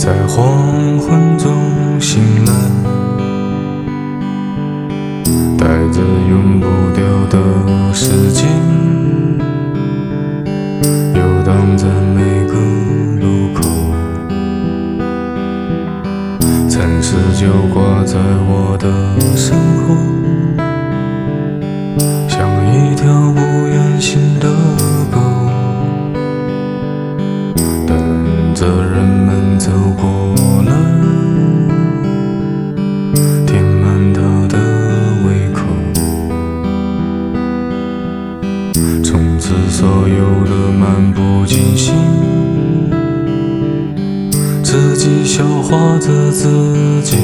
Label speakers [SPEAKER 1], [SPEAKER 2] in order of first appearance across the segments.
[SPEAKER 1] 在黄昏中醒来，带着永不掉的时间，游荡在每个路口，残尸就挂在我的身后，像一条不愿醒的狗，等着人们走过来，填满它的胃口。从此所有的漫不经心，自己消化着自己，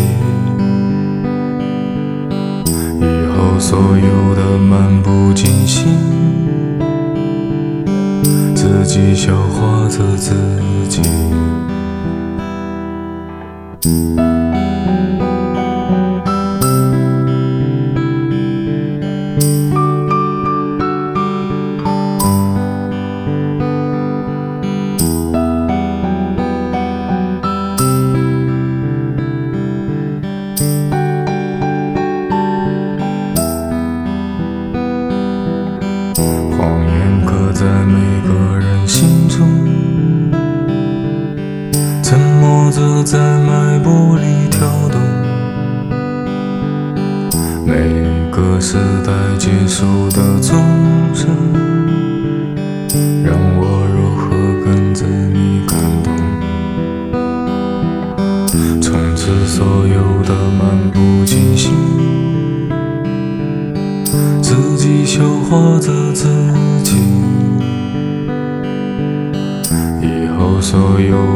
[SPEAKER 1] 以后所有的漫不经心，自己消化着自己。谎言刻在每个人心中，沉默着在脉搏里跳动。每个时代结束的钟声，让我如何跟着你感动。从此所有的漫不经心，自己消化着自己，以后所有